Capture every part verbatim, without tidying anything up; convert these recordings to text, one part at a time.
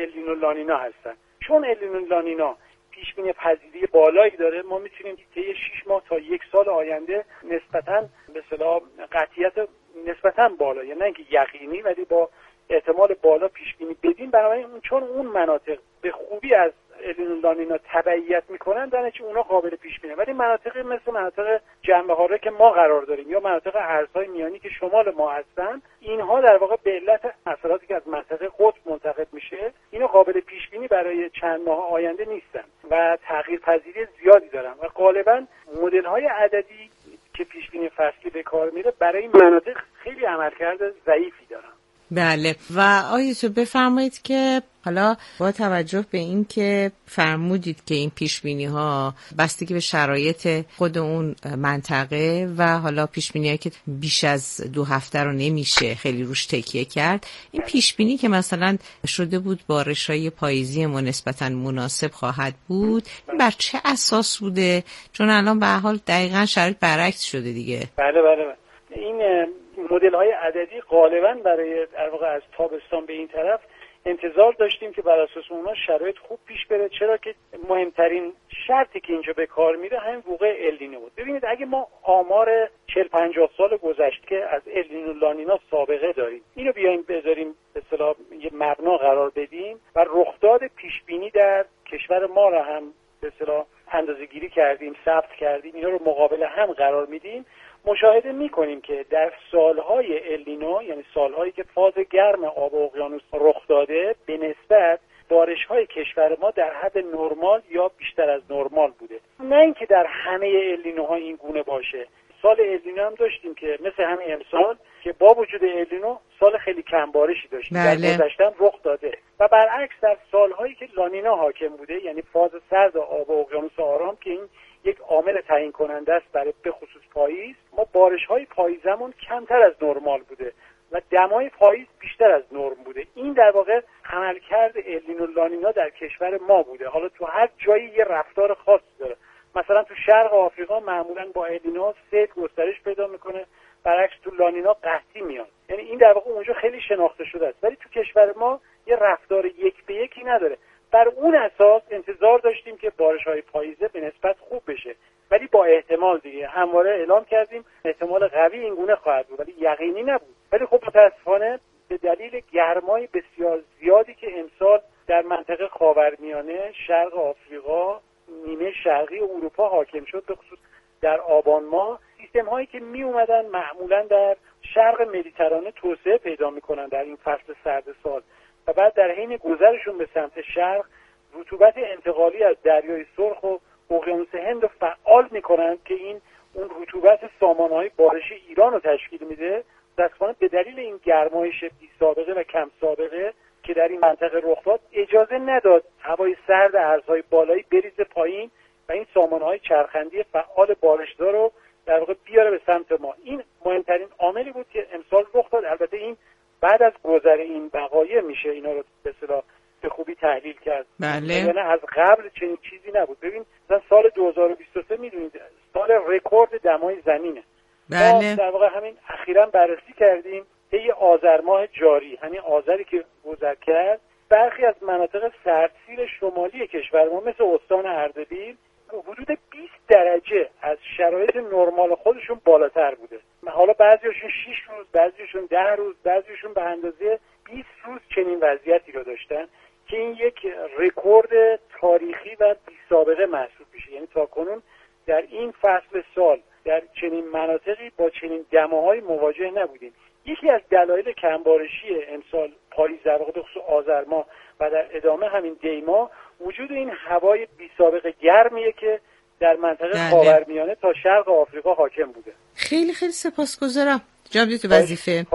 النینو لانینا هستن. چون النینو لانینا پیش بینی پذیری بالایی داره، ما میتونیم طی شش ماه تا یک سال آینده نسبتاً به اصطلاح قطعیت نسبتاً بالا، یعنی نه اینکه یقینی ولی با احتمال بالا پیش بینی بدیم. بنابراین چون اون مناطق به خوبی از النینو لانینا تبعیت میکنن، در نتیجه اونا قابل پیش بینه. ولی مناطقی مثل مناطق جنبه حاره که ما قرار داریم یا مناطق ارزهای میانی که شمال ما هستن، اینها در واقع به علت اثراتی که از منطقه قطب منتقل میشه، اینا قابل پیش بینی برای چند ماه آینده نیستن و تغییر پذیری زیادی دارن و غالبا مدل های عددی که پیش بینی فصلی به کار میره برای این مناطق خیلی عملکرد ضعیفی دارن. بله. و آقای تو بفرمایید که حالا با توجه به این که فرمودید که این پیشبینی ها بستگی به شرایط خود اون منطقه و حالا پیشبینی هایی که بیش از دو هفته رو نمیشه خیلی روش تکیه کرد، این پیشبینی که مثلا شده بود بارش های پاییزی ما نسبتا مناسب خواهد بود، این بر چه اساس بوده؟ چون الان به هر حال دقیقاً شرایط برعکس شده دیگه. بله بله, بله. این مدل های عددی غالباً برای در واقع از تابستان به این طرف انتظار داشتیم که بر اساس اونها شرایط خوب پیش بره، چرا که مهمترین شرطی که اینجا به کار میره همین وقوع النینو بود. ببینید اگه ما آمار چهل پنجاه سال گذشته که از النینو لانینا سابقه داریم، اینو بیایم بذاریم به اصطلاح یه مبنا قرار بدیم و رخداد پیش بینی در کشور ما را هم به اصطلاح اندازه‌گیری کردیم، ثبت کردیم، اینا رو مقابل هم قرار میدیم، مشاهده میکنیم که در سالهای النینو، یعنی سالهایی که فاز گرم آب اقیانوس رخ داده، به نسبت بارش‌های کشور ما در حد نرمال یا بیشتر از نرمال بوده. نه اینکه در همه النینوها این گونه باشه. سال النینو هم داشتیم که مثل همین امسال که با وجود النینو سال خیلی کم بارشی داشتیم، بله. در گذشته رخ داده و برعکس در سالهایی که لانینا حاکم بوده، یعنی فاز سرد آب اقیانوس آرام که این یک عامل تعیین کننده است برای به خصوص پاییز، ما بارش‌های پاییزمون کمتر از نرمال بوده و دمای پاییز بیشتر از نرم بوده. این در واقع عملکرد النینو لانینا در کشور ما بوده. حالا تو هر جایی یه رفتار خاصی داره. مثلا تو شرق آفریقا معمولاً با النینو سیل گسترش پیدا میکنه، برعکس تو لانینا قحطی میاد. یعنی این در واقع اونجا خیلی شناخته شده است، ولی تو کشور ما یه رفتار یک به یکی نداره. بر اون اساس انتظار داشتیم که بارش‌های پاییزه به نسبت خوب بشه، ولی با احتمال دیگه همواره اعلام کردیم احتمال قوی این گونه خواهد بود، ولی یقینی نبود. ولی خب متأسفانه به دلیل گرمای بسیار زیادی که امسال در منطقه خاورمیانه، شرق آفریقا، نیمه شرقی اروپا حاکم شد، به خصوص در آبان ماه، سیستم هایی که می اومدن معمولا در شرق مدیترانه توسعه پیدا میکنن در این فصل سرد سال و بعد در حین گذرشون به سمت شرق رطوبت انتقالی از دریای سرخ و اقیانوس هند رو فعال میکنن که این اون رطوبت سامانه‌های بارشی ایران رو تشکیل میده. متأسفانه به دلیل این گرمایش بی سابقه و کم سابقه که در این منطقه رخ داد، اجازه نداد هوای سرد ارزهای بالایی بریزه پایین و این سامانه‌های چرخندی فعال بارشدار رو در واقع بیاره به سمت ما. این مهمترین عاملی بود که امسال رخ داد. البته این بعد از گذر این وقایع میشه اینا رو به اصطلاح به خوبی تحلیل کرد. بله. یعنی از قبل چنین چیزی نبود. ببین مثلا سال دو هزار و بیست و سه میدونید سال رکورد دمای زمینه. بله. ما در واقع همین اخیراً بررسی کردیم طی آذر ماه جاری، همین آذری که گذر کرد، برخی از مناطق سردسیر شمالی کشور ما مثل استان اردبیل حدود بیست درجه از شرایط نرمال خودشون بالاتر بوده. حالا بعضیشون شش روز، بعضیشون ده روز، بعضیشون به اندازه بیست روز چنین وضعیتی رو داشتن که این یک رکورد تاریخی و بی سابقه محسوب میشه. یعنی تاکنون در این فصل سال در چنین مناطقی با چنین دماهای مواجه نبودیم. یکی از دلایل کمبارشی امسال پاییز در واقع خصوص آذر ماه و در ادامه همین دی ماه وجود این هوای بی سابقه گرمیه که در منطقه خاورمیانه تا شرق آفریقا حاکم بوده. خیلی خیلی سپاسگزارم. جناب تو وظیفه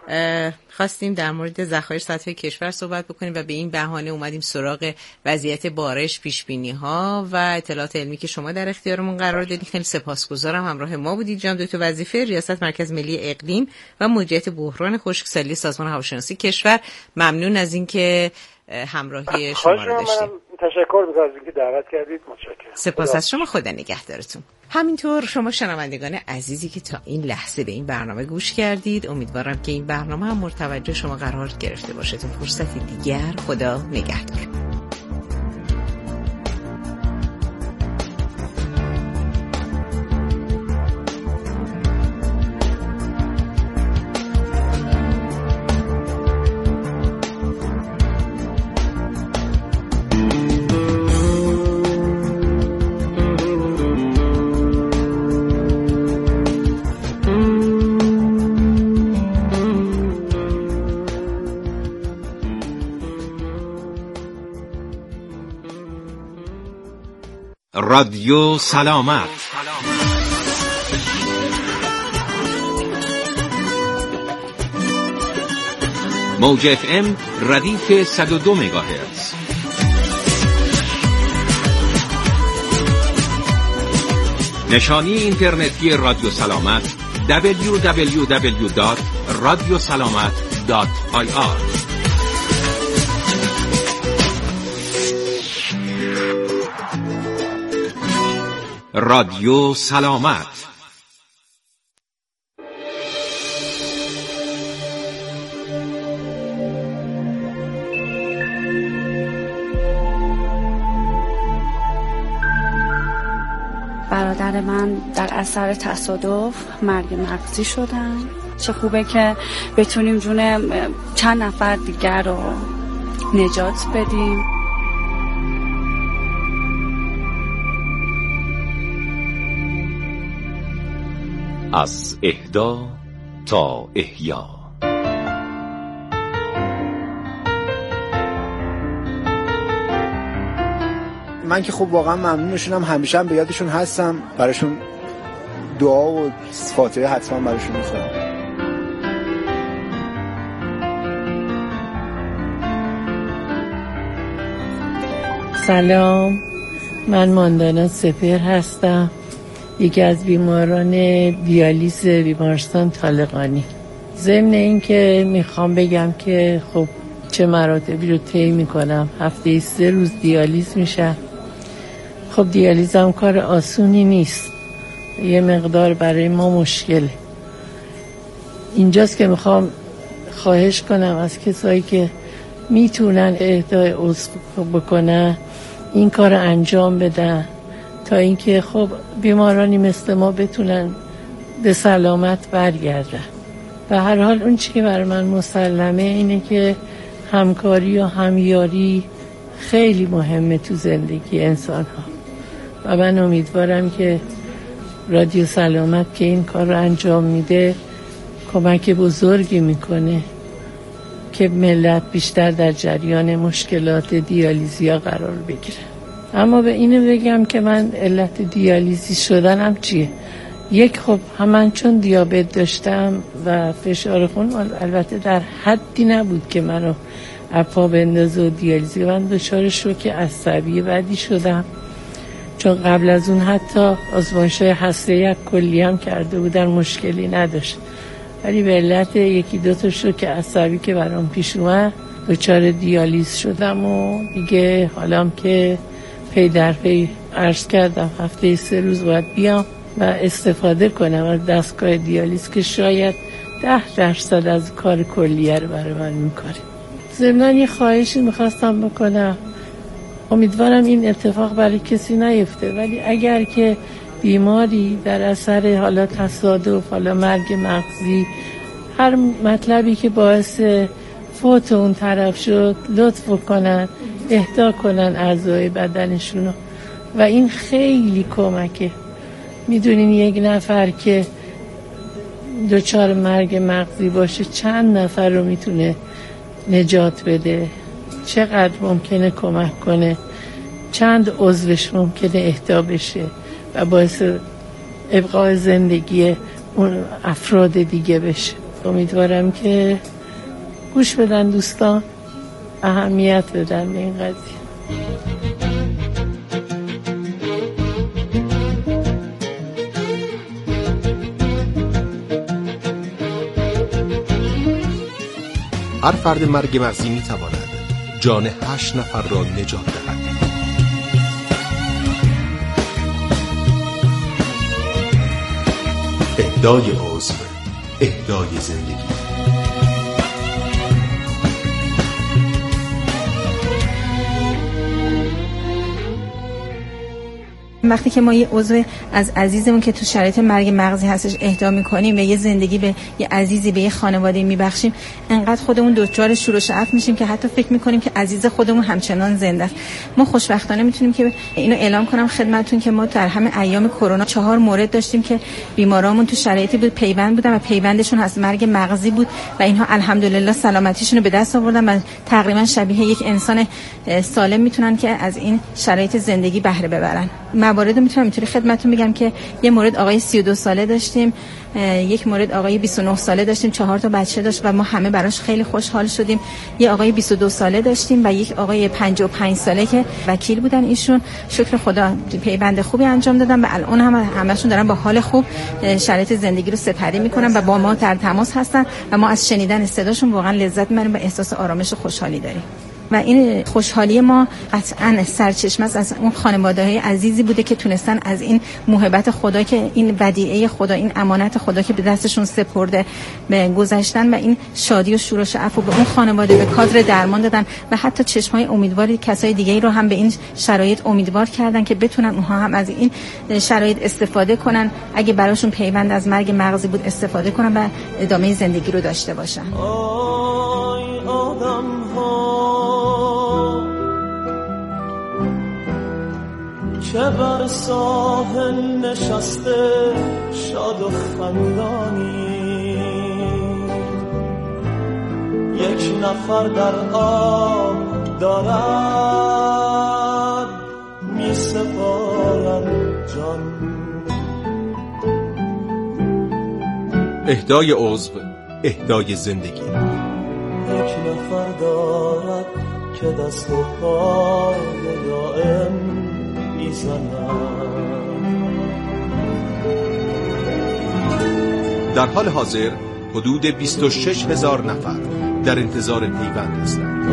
خواستیم در مورد ذخایر سطحی کشور صحبت بکنیم و به این بهانه اومدیم سراغ وضعیت بارش، پیشبینی ها و اطلاعات علمی که شما در اختیارمون قرار دادید. خیلی سپاسگزارم همراه ما بودید. جناب دکتر وظیفه، ریاست مرکز ملی اقلیم و مدیریت بحران خشکسالی سازمان هواشناسی کشور، ممنون از اینکه همراهی شما رو داشتیم. تشکر می‌کنم از اینکه دعوت کردید. متشکرم. سپاس از شما. خدا نگهدارتون. همینطور شما شنوندگان عزیزی که تا این لحظه به این برنامه گوش کردید، امیدوارم که این برنامه هم مورد توجه شما قرار گرفته باشه. تا فرصتی دیگر، خدا نگهدار. رادیو سلامت. موج اف ام ردیف صد و دو مگاهرتز. نشانی اینترنتی رادیو سلامت دبلیو دبلیو دبلیو دات رادیو سلامت دات آی آر. رادیو سلامت. برادر من در اثر تصادف مرگ مغزی شدن. چه خوبه که بتونیم جون چند نفر دیگر رو نجات بدیم. از اهدا تا احیا. من که خب واقعا ممنونشونم، همیشه هم به یادشون هستم، براشون دعا و فاتحه حتما براشون میخونم. سلام، من ماندانا سپر هستم، یکی از بیماران دیالیز بیمارستان طالقانی. ضمن این که میخوام بگم که خب چه مراتبی رو طی میکنم. هفته سه روز دیالیز میشم. خب دیالیز هم کار آسونی نیست، یه مقدار برای ما مشکله. اینجاست که میخوام خواهش کنم از کسایی که میتونن اهدای عضو بکنن این کار انجام بدن تا اینکه خب بیمارانی مثل ما بتونن به سلامت برگردن. و هر حال اون چی که برای من مسلمه اینه که همکاری و همیاری خیلی مهمه تو زندگی انسان ها و من امیدوارم که رادیو سلامت که این کار رو انجام میده کمک بزرگی میکنه که ملت بیشتر در جریان مشکلات دیالیزیا قرار بگیره. اما به اینو بگم که من علت دیالیزی شدنم چیه؟ یک، خب همان چون دیابت داشتم و فشار خون البته در حدی نبود که منو اپا بندازه و دیالیزی. من دچار شوک عصبی بعدی شدم، چون قبل از اون حتی آزمایش‌های هسته کلی هم کرده بودن، مشکلی نداشت، ولی به علت یکی دو تا شوک عصبی که برام پیش اومد دچار دیالیز شدم و دیگه حالام که پی در پی عرض کردم هفته سه روز باید بیام و استفاده کنم از دستگاه دیالیز که شاید ده درصد از کار کلیه رو برای من میکنه. ضمناً یه خواهشی میخواستم بکنم، امیدوارم این اتفاق برای کسی نیفته، ولی اگر که بیماری در اثر حالا تصادف، حالا مرگ مغزی، هر مطلبی که باعث فوت اون طرف شد، لطف کنن اهدا کنن اعضای بدنشونو و این خیلی کمکه. میدونین یک نفر که دچار مرگ مغزی باشه چند نفر رو میتونه نجات بده، چقدر ممکنه کمک کنه، چند عضوش ممکنه اهدا بشه و باعث ابقای زندگی اون افراد دیگه بشه. امیدوارم که گوش بدن دوستان، اهمیت بدن به این قضیه. هر فرد مرگ مغزی می تواند جان هشت نفر را نجات دهد. اهدای عضو، اهدای زندگی. وقتی که ما یه عضو از عزیزمون که تو شرایط مرگ مغزی هستش اهدا می‌کنیم و یه زندگی به یه عزیزی، به یه خانواده میبخشیم، انقدر خودمون دچار شور و شعف میشیم که حتی فکر می‌کنیم که عزیز خودمون همچنان زنده است. ما خوشبختانه میتونیم که اینو اعلام کنم خدمتتون که ما در همه ایام کرونا چهار مورد داشتیم که بیمارامون تو شرایطی بود پیوند بودن و پیوندشون از مرگ مغزی بود و اینها الحمدلله سلامتیشون رو به دست آوردن و تقریبا شبیه یک انسان سالم میتونن که از این شرایط زندگی بهره ببرن. موارد میتونم اینطوری خدمتتون بگم که یه مورد آقای سی و دو ساله داشتیم، یک مورد آقای بیست و نه ساله داشتیم، چهار تا بچه داشت و ما همه براش خیلی خوشحال شدیم. یه آقای بیست و دو ساله داشتیم و یک آقای پنجاه و پنج ساله که وکیل بودن. ایشون شکر خدا پیوند خوبی انجام دادن و الان هم همشون دارن با حال خوب شرایط زندگی رو سپری میکنن و با ما در تماس هستن و ما از شنیدن صداشون واقعا لذت میبریم و احساس آرامش و خوشحالی داریم. و این خوشحالی ما قطعاً سرچشمه از اون خانواده‌های عزیزی بوده که تونستن از این موهبت خدا که این ودیعه خدا، این امانت خدا که به دستشون سپرده به گذشتن و این شادی و شور و شعف رو به اون خانواده، به کادر درمان دادن و حتی چشمای امیدواری کسای دیگه‌ای رو هم به این شرایط امیدوار کردن که بتونن اونها هم از این شرایط استفاده کنن، اگه براشون پیوند از مرگ مغزی بود استفاده کنن و ادامه زندگی رو داشته باشن. که بر ساحل نشسته شاد و خندانی، یک نفر در آب دارد می سپارد جان. اهدای عضو، اهدای زندگی. یک نفر دارد که دست و پای دائم در حال حاضر حدود بیست و شش هزار نفر در انتظار پیوند هستند.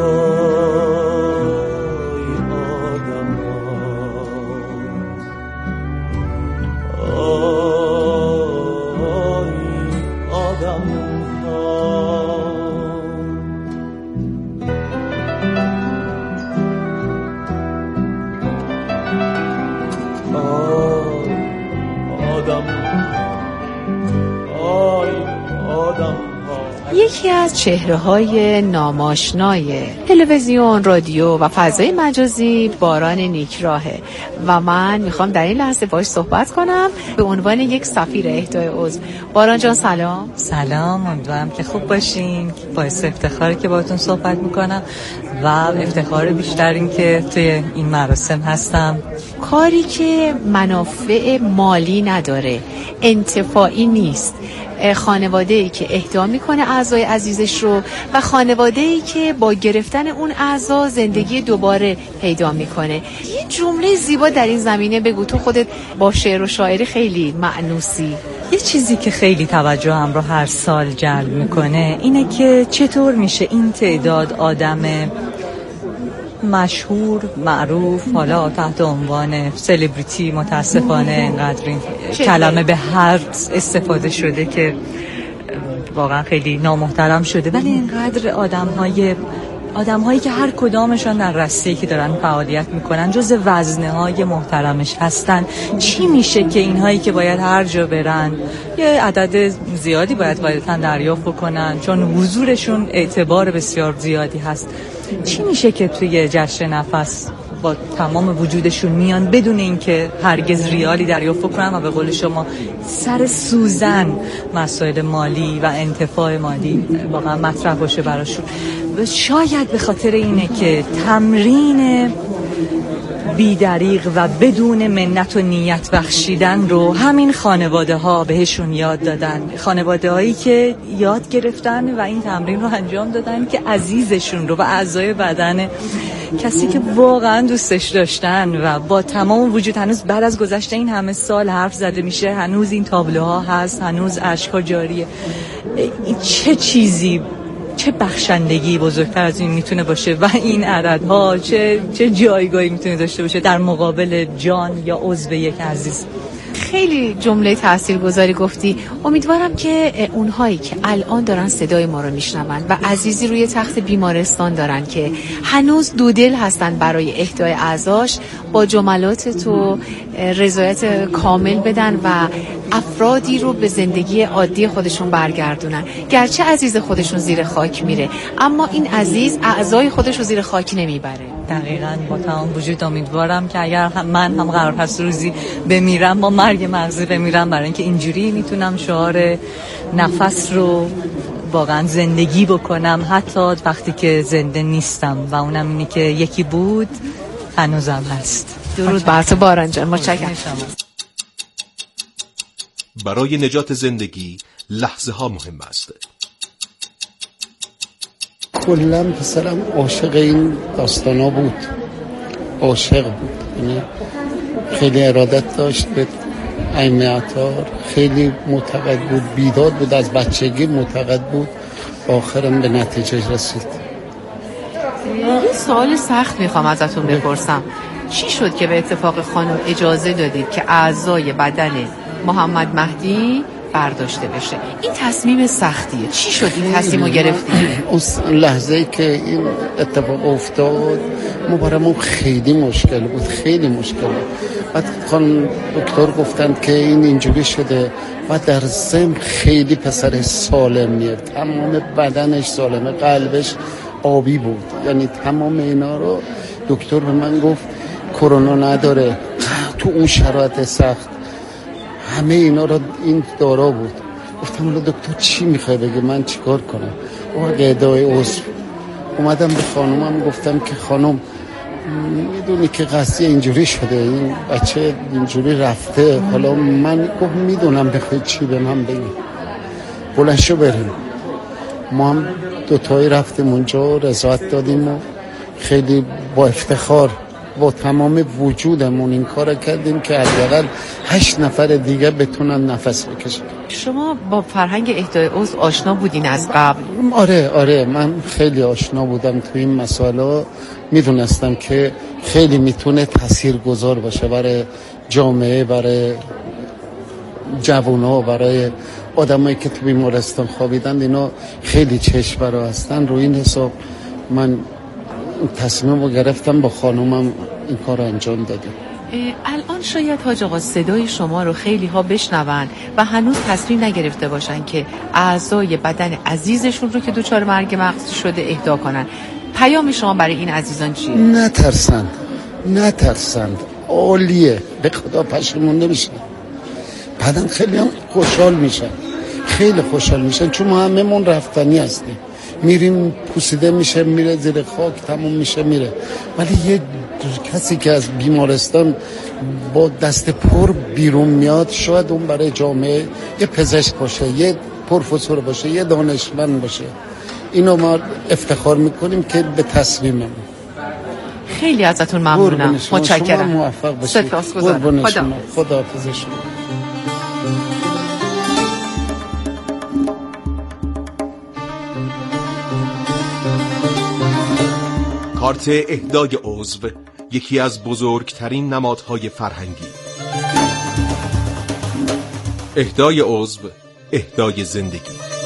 یکی از چهره‌های ناماشنای تلویزیون، رادیو و فضای مجازی باران نیکراهه و من میخوام در این لحظه باهاش صحبت کنم به عنوان یک سفیر اهدای عضو. باران جان سلام. سلام، امیدوارم که خوب باشین. باعث افتخاره که باهاتون صحبت میکنم و افتخار بیشتر این که توی این مراسم هستم. کاری که منافع مالی نداره، انتفاعی نیست، خانواده‌ای که اهدا میکنه اعضای عزیزش رو و خانواده‌ای که با گرفتن اون اعضا زندگی دوباره پیدا میکنه. یه جمله زیبا در این زمینه بگو، تو خودت با شعر و شاعری خیلی معنوسی. یه چیزی که خیلی توجهم رو هر سال جلب میکنه اینه که چطور میشه این تعداد آدم مشهور، معروف، حالا تحت عنوان سلبریتی، متاسفانه اینقدر این کلمه به هر استفاده شده که واقعا خیلی نامحترم شده، ولی اینقدر آدم‌های آدم‌هایی که هر کدامشون در رشته‌ای که دارن فعالیت میکنن جز وزنه‌های محترمش هستن، چی میشه که اینهایی که باید هر جا برن یه عدد زیادی باید قاعدتاً دریافت بکنن چون حضورشون اعتبار بسیار زیادی هست، چی میشه که توی جشن نفس با تمام وجودشون میان بدون اینکه هرگز ریالی دریافت کنن و به قول شما سر سوزن مسائل مالی و انتفاع مالی واقعا مطرح باشه براشون؟ و شاید به خاطر اینه که تمرین بی‌دریغ و بدون منت و نیت بخشیدن رو همین خانواده ها بهشون یاد دادن، خانواده هایی که یاد گرفتن و این تمرین رو انجام دادن که عزیزشون رو و اعضای بدن کسی که واقعا دوستش داشتن و با تمام وجود هنوز بعد از گذشته این همه سال حرف زده میشه، هنوز این تابلوها هست، هنوز اشک‌ها جاریه. چه چیزی، چه بخشندگی بزرگتر از این میتونه باشه و این عددها چه چه جایگاهی میتونه داشته باشه در مقابل جان یا عضو یک عزیز؟ خیلی جمله تاثیرگذاری گفتی. امیدوارم که اونهایی که الان دارن صدای ما رو میشنون و عزیزی روی تخت بیمارستان دارن که هنوز دودل هستن برای اهدای اعضاش، با جملات تو رضایت کامل بدن و افرادی رو به زندگی عادی خودشون برگردونن. گرچه عزیز خودشون زیر خاک میره، اما این عزیز اعضای خودش رو زیر خاک نمیبره. دقیقاً. با تمام وجود امیدوارم که اگر هم من هم قرار هست روزی بمیرم با مرگ مغزی بمیرم، برای اینکه اینجوری میتونم شعار نفس رو واقعا زندگی بکنم حتی وقتی که زنده نیستم، و اونم اینی که یکی بود هنوزم هست. درود بر تو باران جان، متشکرم. برای نجات زندگی لحظه ها مهم است. کلا پسرم عاشق این داستانا بود، عاشق بود، یعنی خیلی ارادت داشت به ائمه اطهار، خیلی معتقد بود، بیداد بود، از بچگی معتقد بود، آخرم به نتیجه رسید. یه سوال سخت میخوام ازتون بپرسم، چی شد که به اتفاق خانم اجازه دادید که اعضای بدن محمد مهدی برداشته بشه؟ این تصمیم سختیه، چی شد این تصمیم رو گرفتید؟ اون لحظه ای که این اتفاق افتاد ما برامون خیلی مشکل بود، خیلی مشکل بود. بعد خانم دکتر گفتند که این اینجوری شده و در ضمن خیلی پسر سالمیه، تمام بدنش سالمه، قلبش آبی بود، یعنی تمام اینا رو دکتر به من گفت کرونا نداره. تو اون شرایط سخت همه اینا رو این دارا بود. گفتم حالا دکتر چی میخوای بگه، من چیکار کنم؟ و ادعای عضو اومدم به خانومم گفتم که خانم میدونی که قضیه اینجوری شده، این بچه اینجوری رفته، حالا من گفت میدونم، بخوای چی به من بگی، بلند شو بریم. ما هم دوتایی رفتیم اونجا، رضایت دادیم و خیلی با افتخار با تمام وجودمون این کار کردیم که حداقل هشت نفر دیگه بتونن نفس بکشن. شما با فرهنگ اهدای عضو آشنا بودین از قبل؟ آره آره من خیلی آشنا بودم تو این مسائل، میدونستم که خیلی میتونه تاثیرگذار باشه برای جامعه، برای جوونا، برای آدمایی که تو بیمارستان خوابیدن، اینا خیلی چشم‌برا هستن. رو این حساب من تصمیم رو گرفتم، با خانومم این کار رو انجام دادیم. الان شاید حاج آقا صدای شما رو خیلی ها بشنون و هنوز تصمیم نگرفته باشن که اعضای بدن عزیزشون رو که دچار مرگ مغزی شده اهدا کنن. پیام شما برای این عزیزان چیه؟ نترسند، نترسند، عالیه، به خدا پشیمون نمیشن، بعدن خیلی هم خوشحال میشن، خیلی خوشحال میشن، چون ما هممون رفتنی هستیم، میریم پوسیده میشه، میره زیر خاک، تموم میشه میره. ولی یه کسی که از بیمارستان با دست پر بیرون میاد، شاید اون برای جامعه یه پزشک باشه، یه پروفسور باشه، یه دانشمند باشه. اینو ما افتخار میکنیم که به تصمیممون. خیلی ازتون ممنونم، متشکرم. شما موفق باشید. سپاسگزارم. خدا خداحافظ شما. کارت اهدای عضو یکی از بزرگترین نمادهای فرهنگی. اهدای عضو، اهدای زندگی.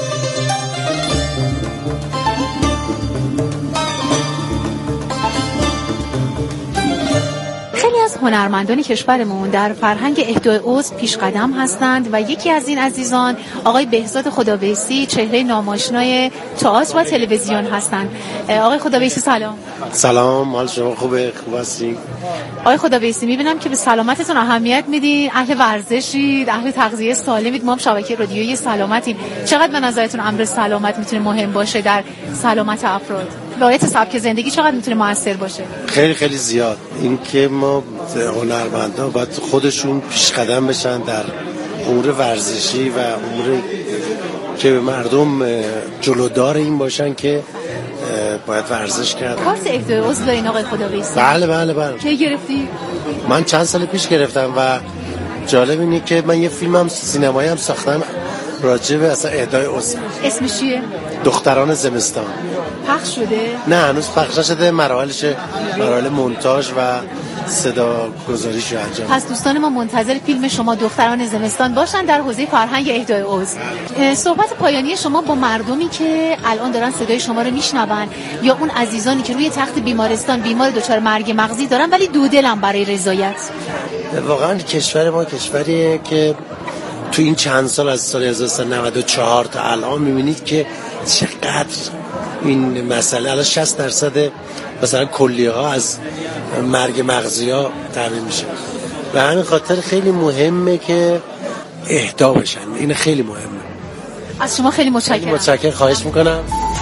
هنرمندان کشورمون در فرهنگ اهدای عضو پیش قدم هستند و یکی از این عزیزان آقای بهزاد خدابیسی، چهره ناماشنای تئاتر و تلویزیون هستند. آقای خدابیسی سلام. سلام، حال شما خوبه؟ خوب هستین؟ آقای خدابیسی میبینم که به سلامتتون اهمیت میدین، اهل ورزشید، اهل تغذیه سالمید، ما هم شبکه رادیویی سلامتیم. چقدر به نظرتون امر سلامت میتونه مهم باشه در سلامت افراد؟ رعایت سبک زندگی چقدر میتونه موثر باشه؟ خیلی خیلی زیاد. این که ما هنرمندا باید خودشون پیش قدم بشن در امور ورزشی و امور که مردم جلودار این باشن که باید ورزش کرد. کارت اهدای عضو دارین آقای خدابیسی؟ بله بله بله. کی گرفتی؟ من چند سال پیش گرفتم و جالب اینه که من یه فیلمم سینمایی هم ساختم راجع به اصلا اهدای عضو. اسمش چیه؟ دختران زمستان. پخش شده؟ نه هنوز پخش نشده، مراحلش مراحل مونتاژ و صدا گذاریش رو انجام. پس دوستان ما منتظر فیلم شما دختران زمستان باشن در حوزه فرهنگ اهدای عضو. صحبت پایانی شما با مردمی که الان دارن صدای شما رو میشنون یا اون عزیزانی که روی تخت بیمارستان بیمار دچار مرگ مغزی دارن ولی دودلن برای رضایت. واقعا کشور ما کشوریه که تو این چند سال از سال هزار و سیصد و نود و چهار تا الان میبینید که چقدر این مسئله الان شصت درصد مثلا کلیه ها از مرگ مغزی ها تامین میشه. به همین خاطر خیلی مهمه که اهدا بشن. این خیلی مهمه. از شما خیلی متشکرم. خیلی متشکرم. خواهش میکنم.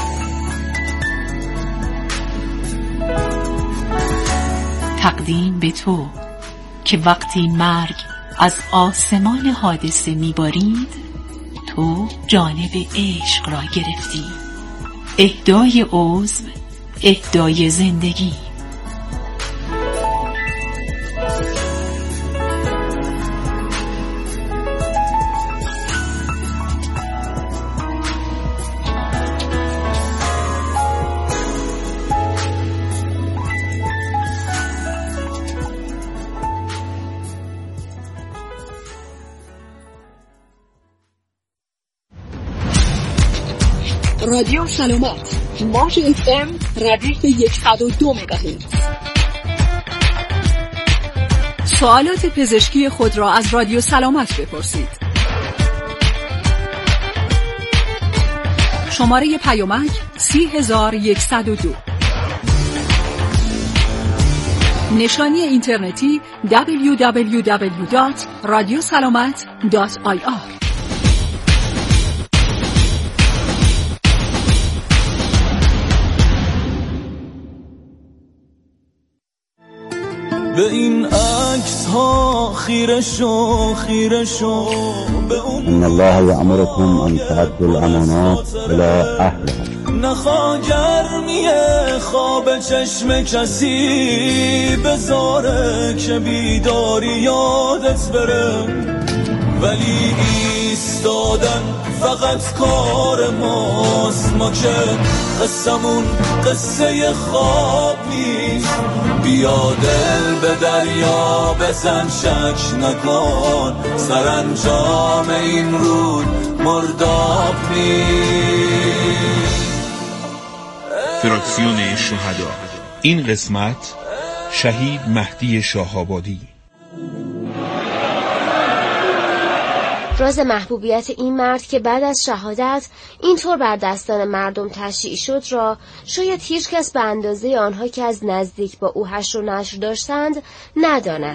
تقدیم به تو که وقتی مرگ از آسمان حادثه میبارید تو جانب عشق را گرفتی. اهدای عضو، اهدای زندگی. رادیو سلامت ماش اف ام ردیف صد و دو مگاهرتز. سوالات پزشکی خود را از رادیو سلامت بپرسید. شماره پیامک سی هزار و صد و دو. نشانی اینترنتی دبلیو دبلیو دبلیو دات رادیو سلامت دات آی آر. به این عکس ها خیره شو خیره شو به اون ان الله یأمرکم ان تؤدوا الامانات الی اهلها. نخوا گرمی خواب چشم کسی بذاره که بیداری یادت بره، ولی ایستادن فقط کار ماست. ما که قصمون قصه خواب نیست. بیا دل به دریا بزن شک نکن، سرانجام این رود مرداب نیست. فراکسیون شهدا. این قسمت شهید مهدی شاه‌آبادی. راز محبوبیت این مرد که بعد از شهادت اینطور بر دستان مردم تشییع شد را شاید هیچ کس به اندازه آنها که از نزدیک با او حشر و نشر داشتند نداند.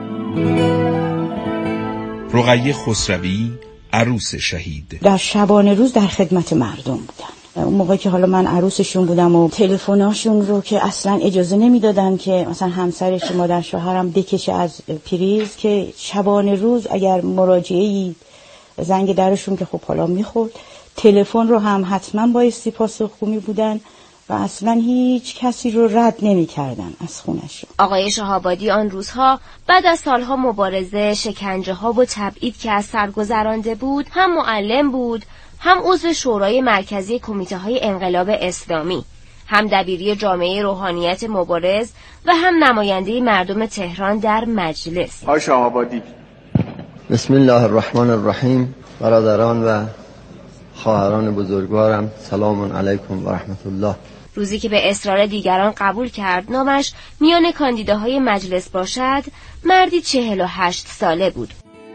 رقیه خسروی، عروس شهید. در شبانه روز در خدمت مردم بودن. اون موقعی که حالا من عروسشون بودم و تلفناشون رو که اصلا اجازه نمیدادن که مثلا همسرش مادر شوهرم بکشه از پریز، که شبانه روز اگر مراجعه‌ای زنگ درشون که خب حالا میخورد، تلفن رو هم حتما بایستی پاسخگو بودن و اصلا هیچ کسی رو رد نمی‌کردن از خونش. آقای شاه‌آبادی آن روزها بعد از سالها مبارزه، شکنجه ها و تبعید که از سر گذرانده بود، هم معلم بود، هم عضو شورای مرکزی کمیته های انقلاب اسلامی، هم دبیری جامعه روحانیت مبارز و هم نماینده مردم تهران در مجلس. آقای شاه‌آبادی. بسم الله الرحمن الرحیم. برادران و خواهران بزرگوارم، سلام علیکم و رحمت الله. روزی که به اصرار دیگران قبول کرد نامش میان کاندیداهای مجلس باشد، مردی چهل و هشت ساله بود.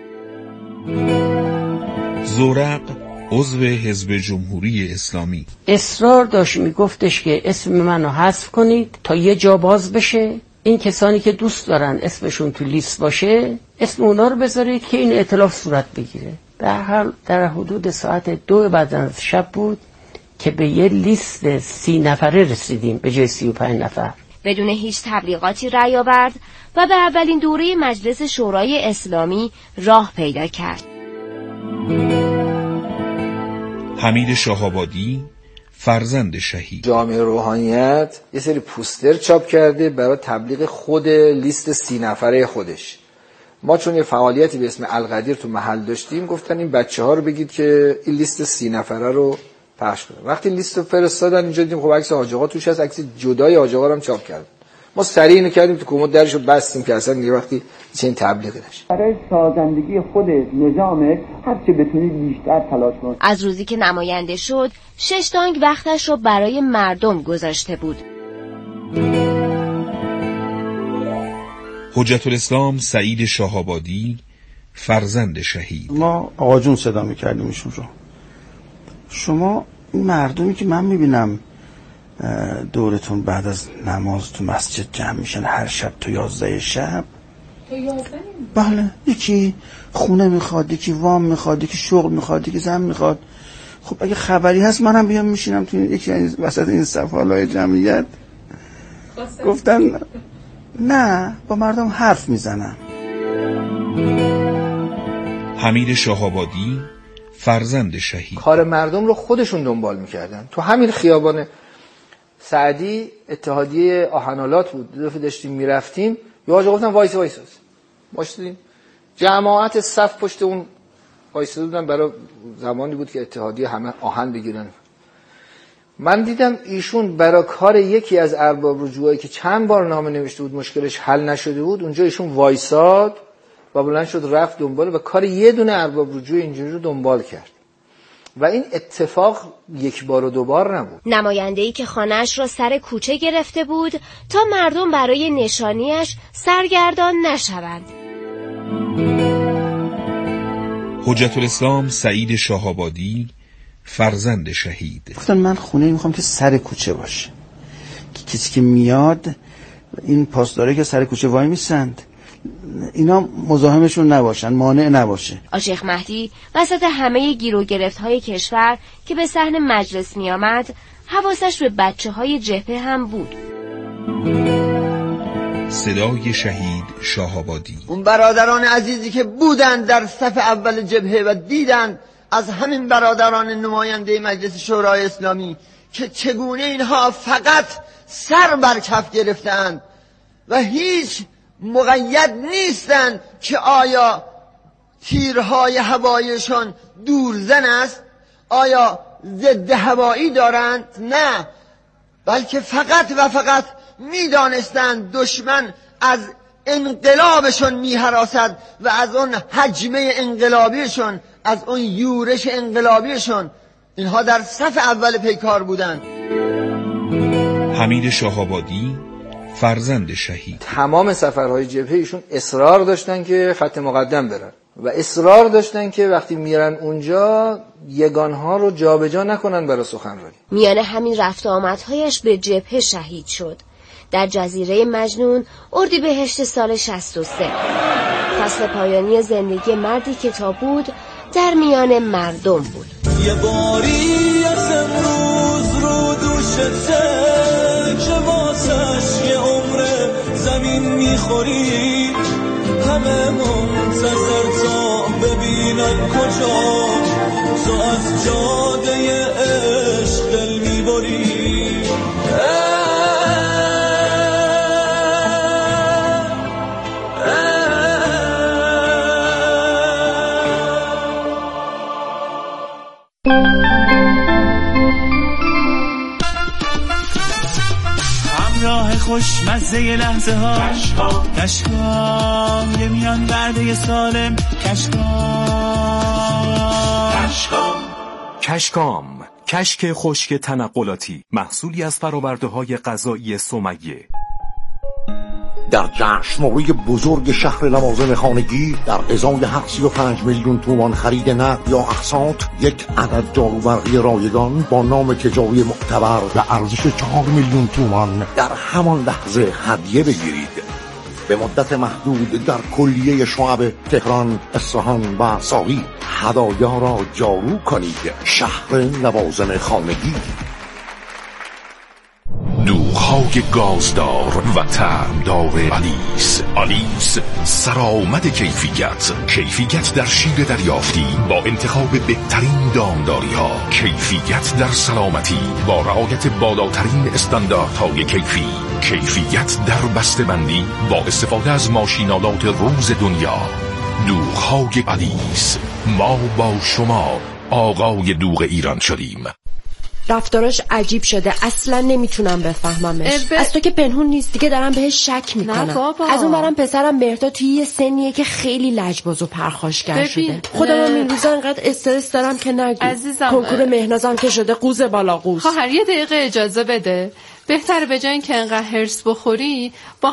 زورق، عضو حزب جمهوری اسلامی. اصرار داشت میگفتش که اسم منو حذف کنید تا یه جا باز بشه، این کسانی که دوست دارن اسمشون تو لیست باشه اسم اونا رو بذارید که این ائتلاف صورت بگیره. در حال در حدود ساعت دو بعد از شب بود که به یه لیست سی نفره رسیدیم به جای سی و پنج نفر. بدون هیچ تبلیغاتی رأی آورد و به اولین دوره مجلس شورای اسلامی راه پیدا کرد. حمید شاه‌آبادی، فرزند شهید. جامعه روحانیت یه سری پوستر چاپ کرده برای تبلیغ خود لیست سی نفره خودش. ما چون یه فعالیتی به اسم القدیر تو محل داشتیم، گفتن این بچه ها رو بگید که این لیست سی نفره رو پخش کنه. وقتی لیست رو فرستادن اینجا دیدیم خب عکس حاج آقا توش هست، عکس جدای حاج آقا رو هم چاپ کردن. ما سریع اینو کردیم تو کمد درشو بستیم که اصلا یه وقتی چه این تبلیغی داشت. برای سازندگی خود نظامت هر چه بتونید بیشتر تلاش کن. از روزی که نماینده شد شش دانگ وقتش رو برای مردم گذاشته بود. حجت الاسلام سعید شاه‌آبادی، فرزند شهید. ما آقا جون صدا میکردیم ایشون رو. شما این مردمی که من میبینم دورتون بعد از نماز تو مسجد جمع میشن هر شب تو یازده شب، تو یازده؟ بله، یکی خونه میخواد، یکی وام میخواد، یکی شغل میخواد، یکی زن میخواد. خب اگه خبری هست منم بیام میشینم تو یکی از وسط این صفحه‌های جمعیت. گفتن نه، با مردم حرف میزنم. حمید شاه‌آبادی، فرزند شهید. کار مردم رو خودشون دنبال میکردن. تو همین خیابان سعدی اتحادیه آهنالات بود، دو دفعه داشتیم میرفتیم، یه آقا گفتن وایس وایس وایسادیم، جماعت صف پشت اون وایساده بودن. برای زمانی بود که اتحادیه همه آهن بگیرن. من دیدم ایشون برای کار یکی از ارباب رجوعی که چند بار نامه نوشته بود مشکلش حل نشده بود، اونجا ایشون وایساد و بلند شد رفت دنبال و کار یه دونه ارباب رجوع اینجوری رو دنبال کرد. و این اتفاق یک بار و دو بار نبود. نماینده‌ای که خانه‌اش را سر کوچه گرفته بود تا مردم برای نشانیش سرگردان نشوند. حجت الاسلام سعید شاه‌آبادی، فرزند شهید. گفتن من خونه میخوام که سر کوچه باشه، که کسی که میاد این پاسداره که سر کوچه وای میسند اینا مزاحمشون نباشن، مانع نباشه. آشیخ مهدی وسط همه گیر و گرفت‌های کشور که به صحن مجلس می آمد حواسش به بچه‌های جبهه هم بود. صدای شهید شاه‌آبادی. اون برادران عزیزی که بودن در صف اول جبهه و دیدن از همین برادران نماینده مجلس شورای اسلامی که چگونه اینها فقط سر بر کف گرفتند و هیچ مقید نیستن که آیا تیرهای هواییشون دورزن است، آیا ضد هوایی دارند، نه، بلکه فقط و فقط میدانستند دشمن از انقلابشون میهراسد و از اون حجمه انقلابیشون، از اون یورش انقلابیشون. اینها در صف اول پیکار بودند. حمید شاه‌آبادی، فرزند شهید. تمام سفرهای جبهه ایشون اصرار داشتن که خط مقدم برن و اصرار داشتن که وقتی میرن اونجا یگانها رو جابجا نکنن برای سخنرانی. میان همین رفت آمدهایش به جبهه شهید شد در جزیره مجنون اردیبهشت سال شصت و سه. فصل پایانی زندگی مردی که تا بود در میان مردم بود. یه باری از امروز رو دوشته که واسش یه عمر زمین میخوری، همه منتظر تا ببینن کجا تو از جاده عشق دل میبری. همراه خوشمزه لحظه ها کشکام یه میان برده سالم کشکام کشکام کشکام کشک خشک تنقلاتی، محصولی از فرآورده های غذایی سمیه. در جشنواره بزرگ شهر لوازم خانگی در ازای سی و پنج میلیون تومان خرید نقد یا اقساط یک عدد جاروبرقی رایگان با نام تجاری معتبر به ارزش چهار میلیون تومان در همان لحظه هدیه بگیرید. به مدت محدود در کلیه شعب تهران، اصفهان و ساقی هدایا را جارو کنید. شهر لوازم خانگی. دوغ‌های گازدار و طعمدار آلیس. آلیس سرآمد کیفیت. کیفیت در شیر دریافتی با انتخاب بهترین دامداری ها. کیفیت در سلامتی با رعایت بالاترین استانداردهای کیفی. کیفیت در بسته‌بندی با استفاده از ماشینالات روز دنیا. دوغ‌های آلیس. ما با شما آقای دوغ ایران شدیم. رفتاراش عجیب شده، اصلا نمیتونم بفهممش. ب... از تو که پنهون نیست دیگه، دارم بهش شک میکنم. نه بابا. از اون برم پسرم مهرداد توی یه سنیه که خیلی لجباز و پرخاشگر شده. خودم هم این روزا انقدر استرس دارم که نگو. عزیزم کنکور مهنازم که شده قوز بالا قوز. خواهر یه دقیقه اجازه بده. بهتره به جای اینکه انقدر هرس بخوری با